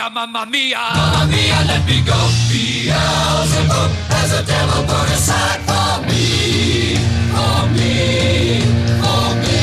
mia, mamma mia. Mamma mia, let me go. Beelzebub has a devil put aside for me, for me, for me.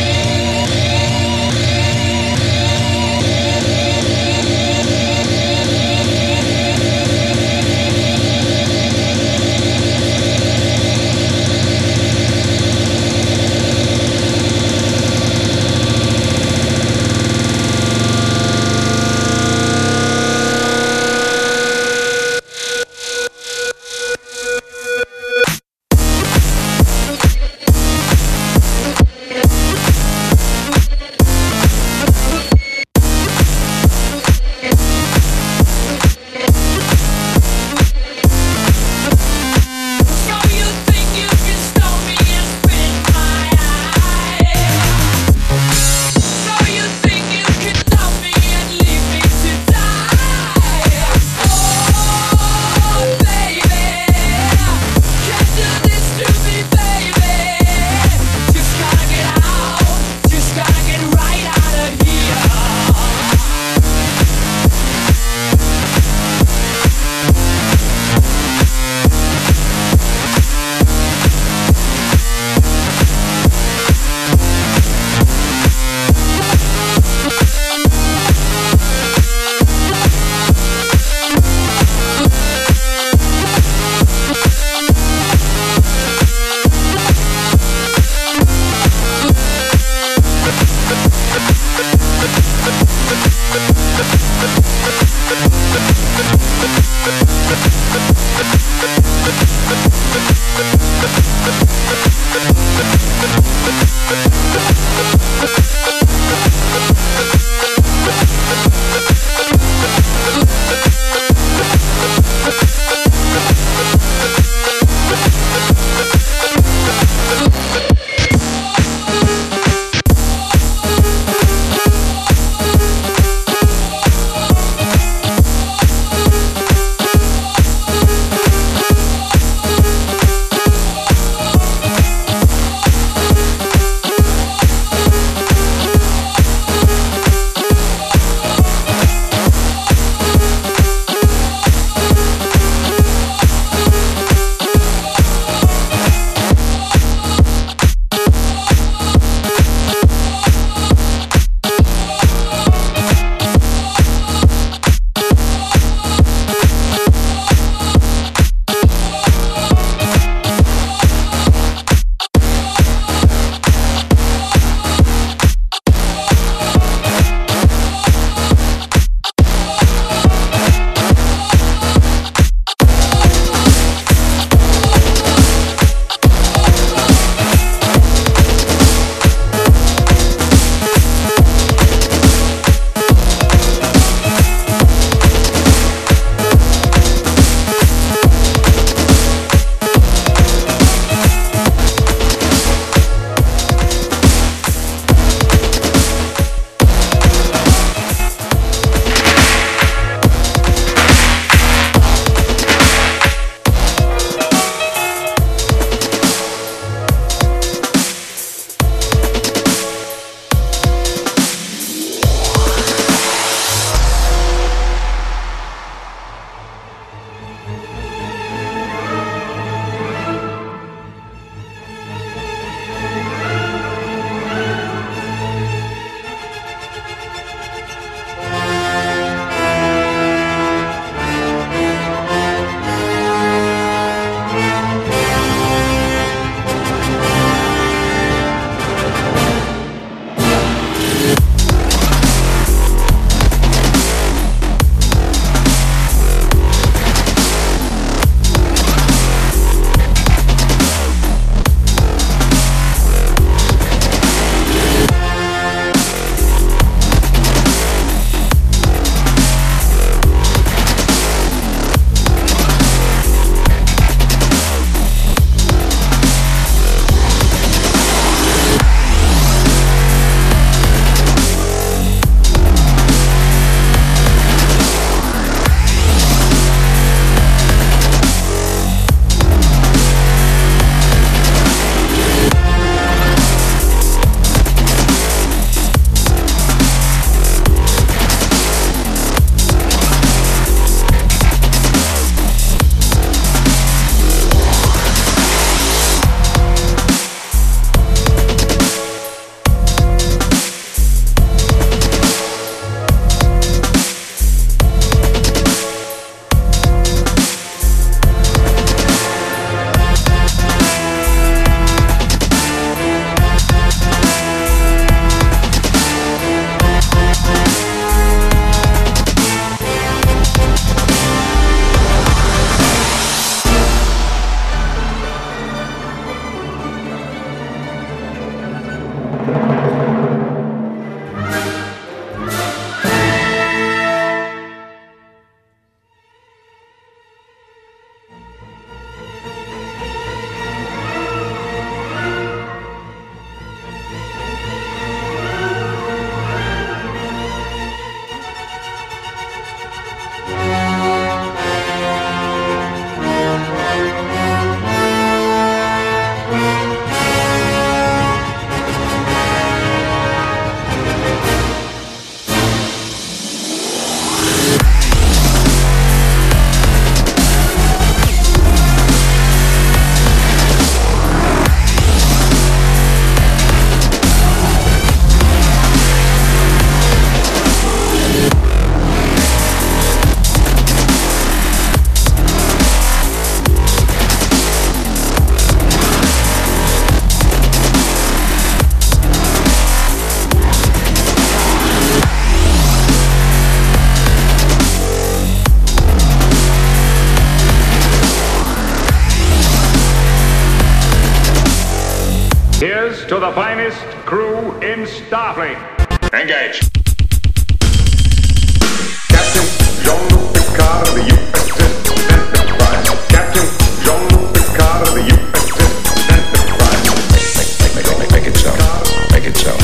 to the finest crew in Starfleet. Engage. Captain Jean-Luc Picard of the USS Enterprise. Captain Jean-Luc Picard of the USS Enterprise. Make it so. Make it so.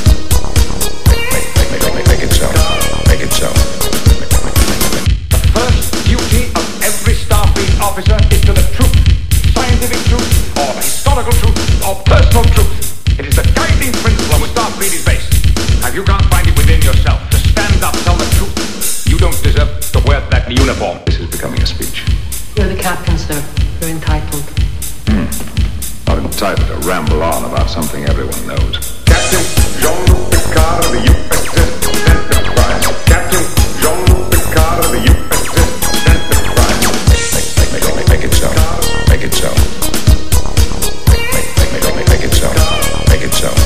Make it so. Make it so. The first duty of every Starfleet officer is to the truth. Scientific truth, or historical truth, or personal truth. It is the guiding principle on which Starfleet is based. If you can't find it within yourself to stand up, tell the truth, you don't deserve to wear that uniform. This is becoming a speech. You're the captain, sir. You're entitled. Not entitled to ramble on about something everyone knows. Captain Jean-Luc Picard of the USS Enterprise. Captain Jean-Luc Picard of the USS Enterprise. Make it so. Make it so. Make it so. Make it so.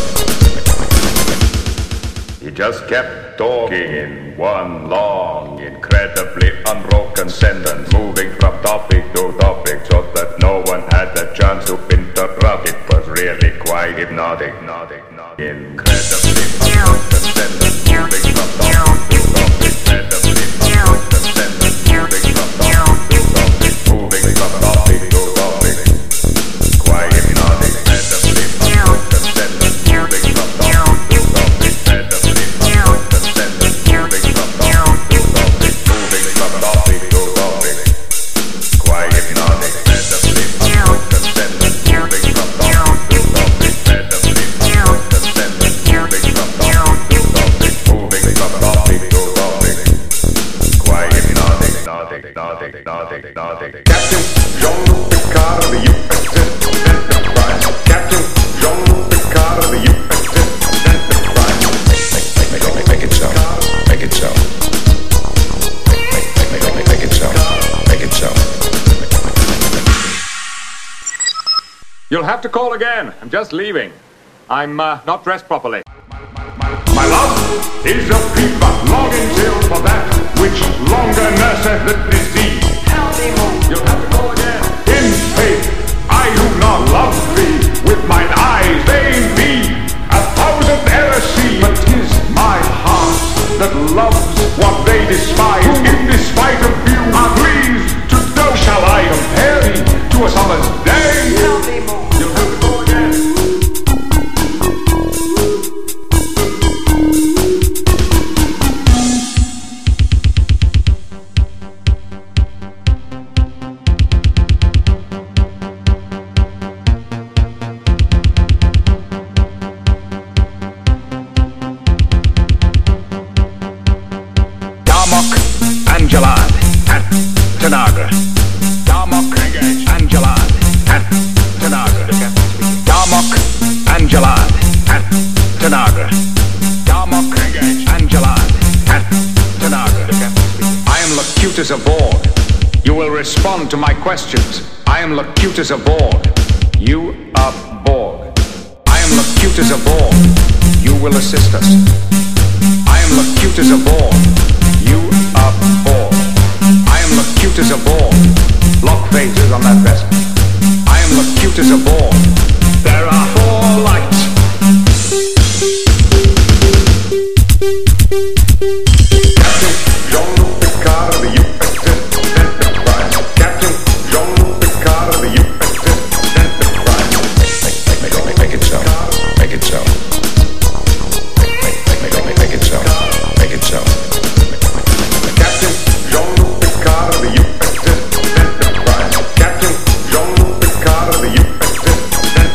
He just kept talking in one long, incredibly unbroken sentence, moving from topic to topic so that no one had the chance to interrupt. It was really quite hypnotic. Incredibly unbroken sentence, moving from topic to topic. Incredibly unbroken sentence, moving from topic to topic. Moving from topic to topic. Quite hypnotic. Incredibly unbroken sentence, moving from topic to topic. Incredibly unbroken sentence, moving from topic to topic. Moving from topic to topic. Quite hypnotic. Incredibly unbroken sentence, moving from topic to topic. Incredibly unbroken sentence, moving from topic to topic. Moving from topic to topic. Quite hypnotic. Captain Jean-Luc Picard of the USS Enterprise. Captain Jean-Luc Picard of the USS Enterprise. Make it so. Make it so. Make it so. Make it so. You'll have to call again. I'm just leaving. I'm not dressed properly. My love is a fever, longing till for that which longer nurseth the disease. You'll have to call again. In faith, I do not love thee. With mine eyes they be 1,000 errors see. But 'tis my heart that loves what they despise. Who in despite of view are pleased to know. Shall I compare thee to a summer's day? You'll have to call again. Darmok, Angelad, at Tanagra. Darmok, Angelad, at Tanagra. Darmok, Angelad, at Tanagra. Darmok, Angelad, at Tanagra. I am Locutus of Borg. You will respond to my questions. I am Locutus of Borg. You are Borg. I am Locutus of Borg. You will assist us. I am Locutus of Borg. You are Borg. I am Locutus of Borg. Lock phases on that vessel. I am Locutus of Borg. There are 4 lights. Captain Jean-Luc Picard of the USS Enterprise. Captain Jean-Luc Picard of the USS Enterprise. Make it so. Make it so. Make it so. Make it so. Captain Jean-Luc Picard of the USS Enterprise. Captain Jean-Luc Picard of the USS Enterprise.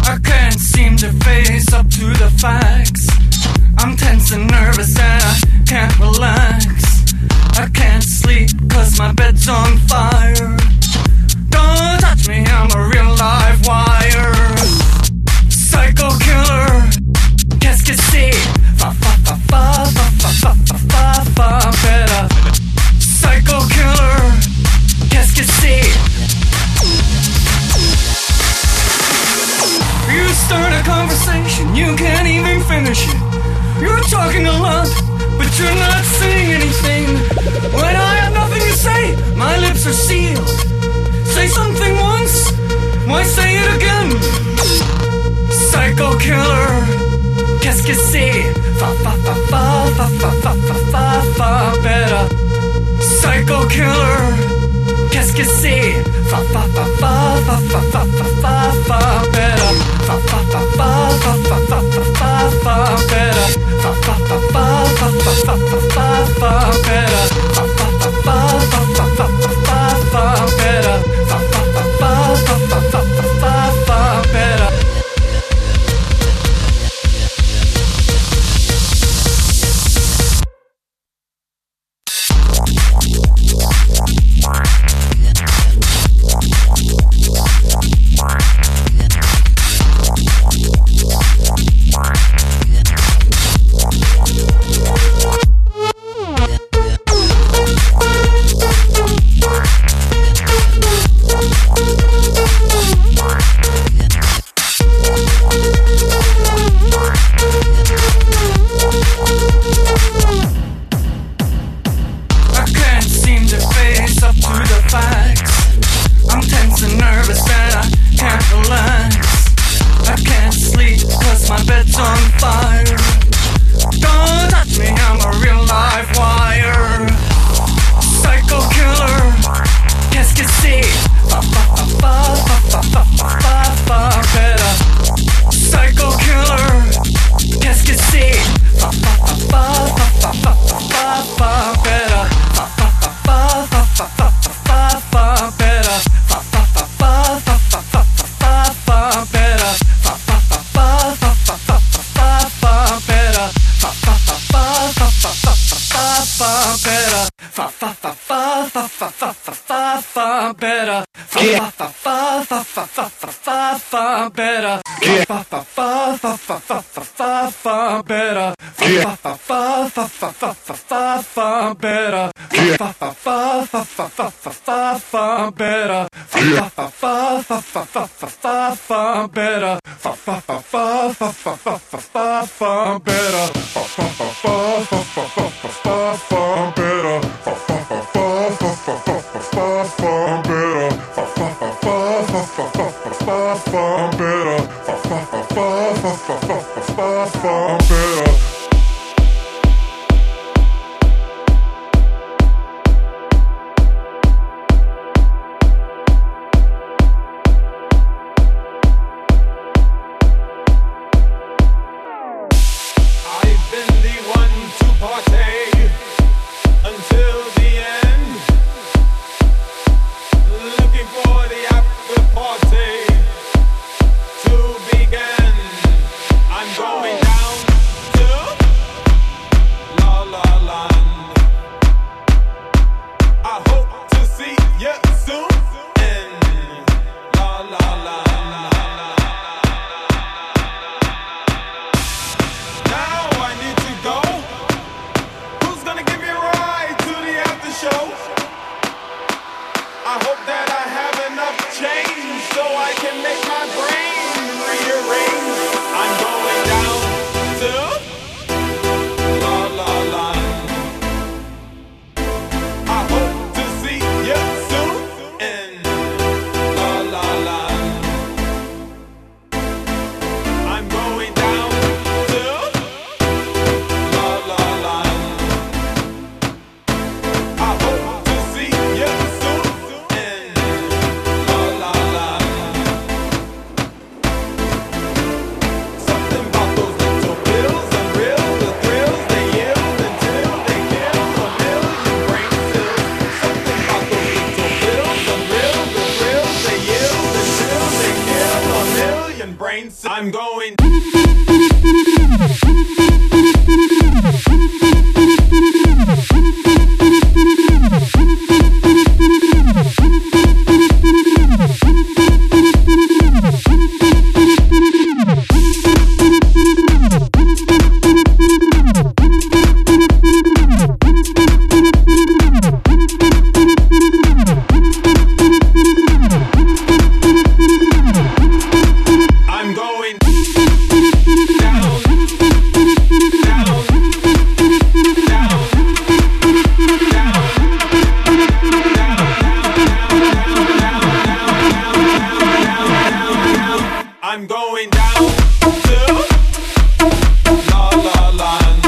I can't seem to face up to the facts. I'm tense and nervous and I can't relax. I can't sleep cause my bed's on fire. Don't touch me, I'm a real live wire. Psycho killer, qu'est-ce que c'est? Fa fa fa fa fa fa fa fa fa better. Psycho killer, qu'est-ce que c'est? You start a conversation, you can't even finish it. You're talking a lot, but you're not saying anything. When I have nothing to say, my lips are sealed. Say something once, why say it again? Psycho killer, qu'est-ce que c'est? Fa fa fa fa fa fa fa fa fa fa better. Psycho killer, qu'est-ce que c'est? Fa fa fa fa fa fa fa fa fa fa better. Fa fa fa fa fa fa fa fa fa fa better. Fa fa fa fa fa fa fa fa fa fa better. Fa fa fa fa fa fa fa fa fa better. Fa fa fa fa fa fa fa fa fa better. million brains. I'm going. I'm going down to La La Land.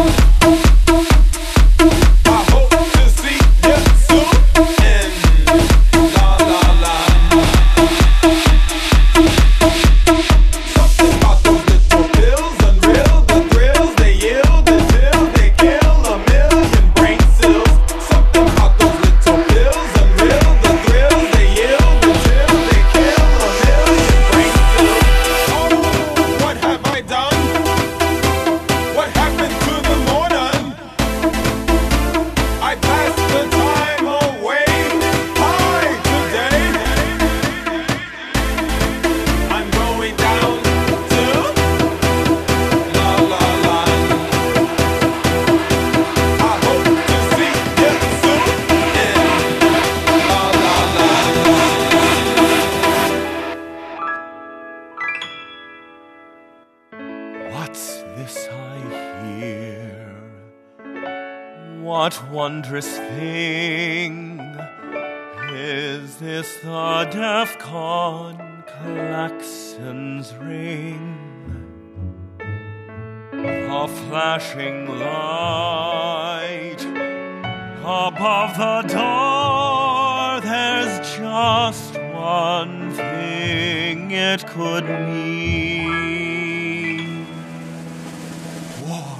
I hope to see you soon in La La Land. Something about those little pills, unreal, the thrills they yield until they kill a million brain cells. Something about those little pills, unreal, the thrills they yield until they kill a million brain cells. What have I done? What happened to the modern? I passed the time away. Hi, today. I'm going down to La La Land. I hope to see you soon in La La Land. What's this I hear? What wondrous thing is this? The DEFCON klaxons ring. A flashing light above the door. There's just one thing it could mean. War.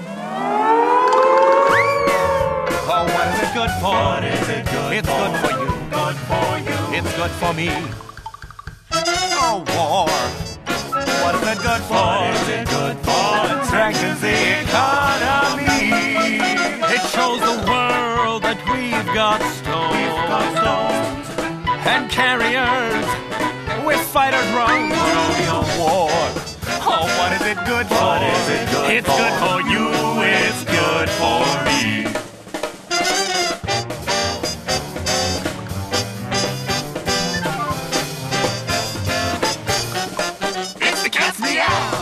Oh, what is it good for? What is it good it's for? Good for you. Good for you. It's good for me. Oh, war. What is it good for? What is it good for? It strengthens the economy. It shows the world that we've got stones and carriers with fighters wrong for war. Oh, what is it good for? What is it good it's for? Good for you, it's good for me. It's the cat's meow.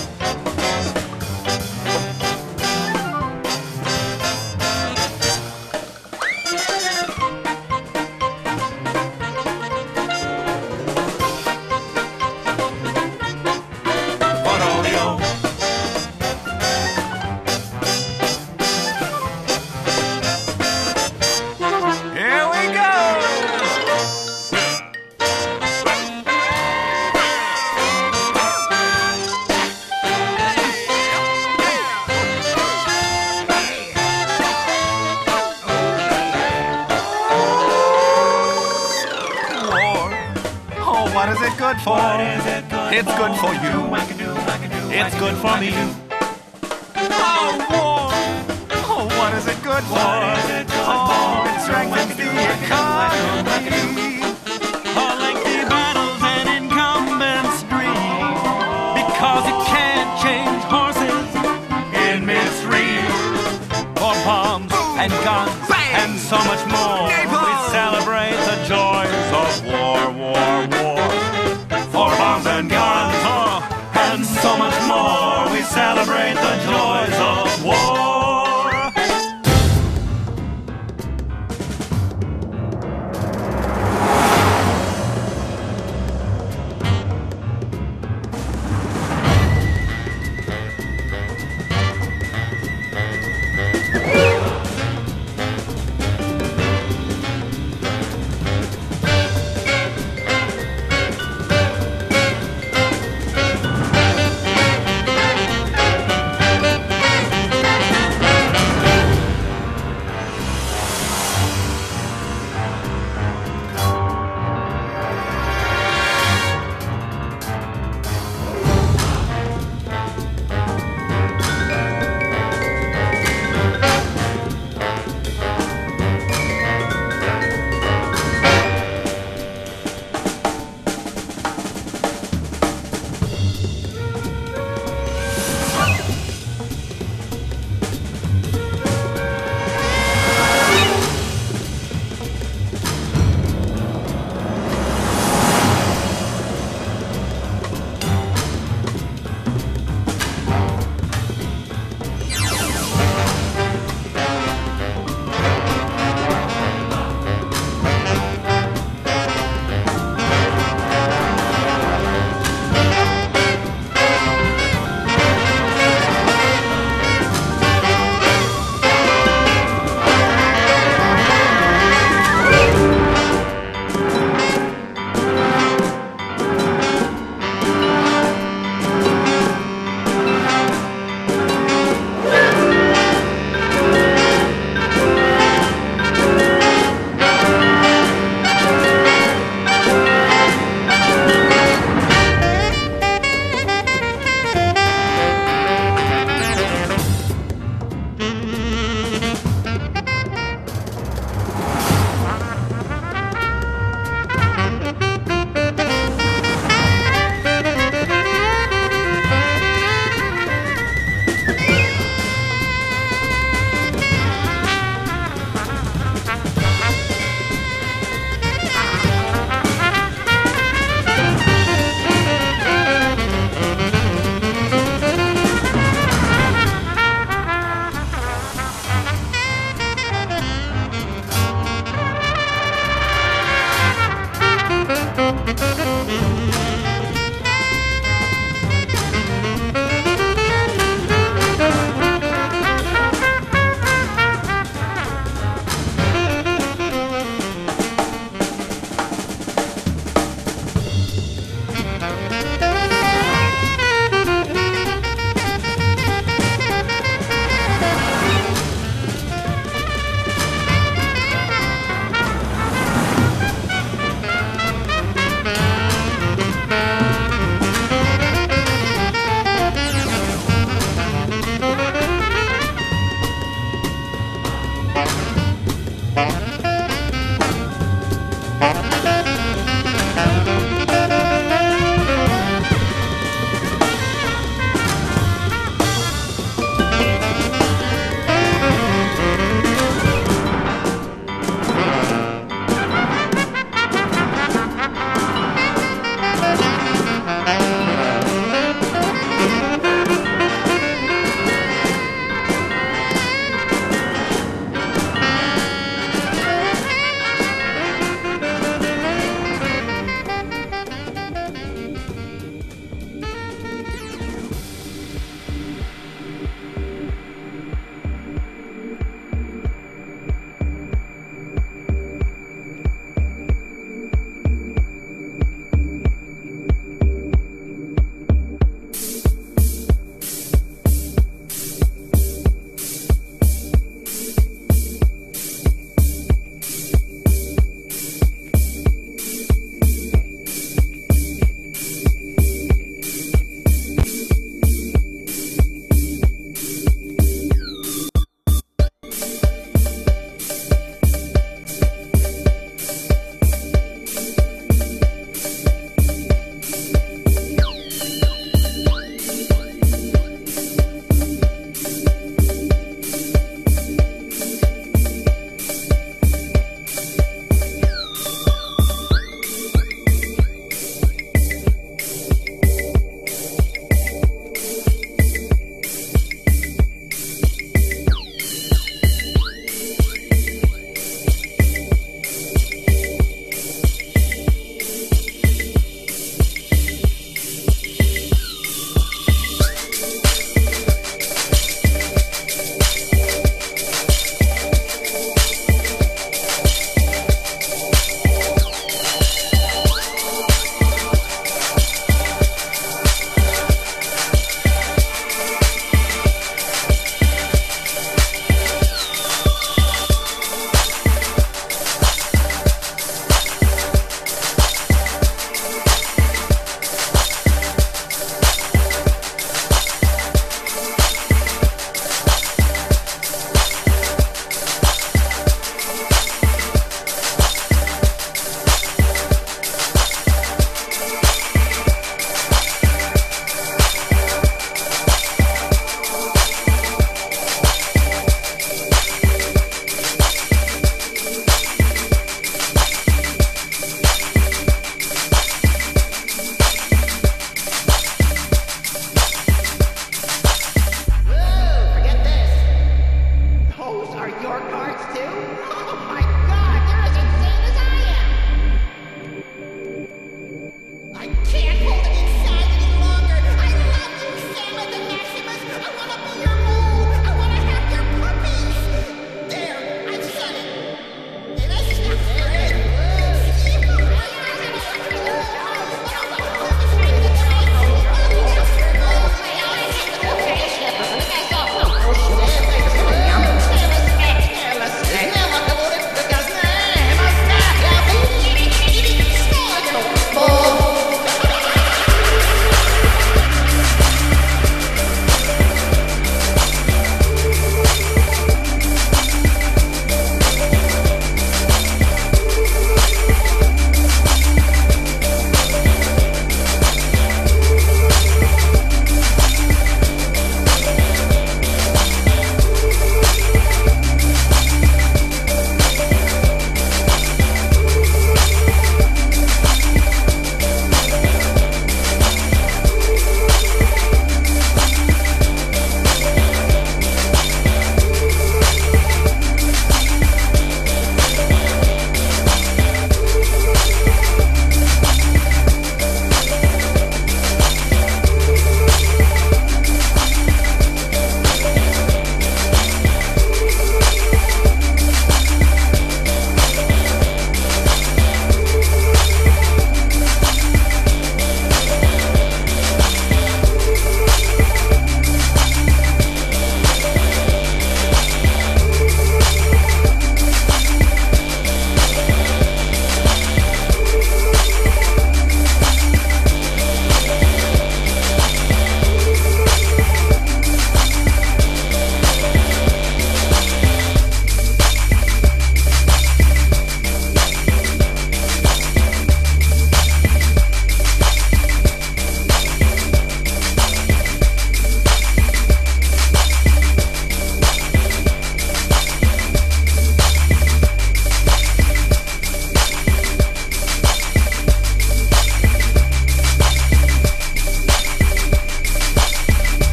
What is it good for? What is it good it's for? Good for you. It's good for me. Oh, war. Oh, what is it good for? Oh, it strengthens the economy. Oh, lengthy battles and incumbents breed because you can't change horses in midstream. For bombs and guns and so much more. We celebrate the joys of war, war, war. For bombs and guns, and so much more, we celebrate the joys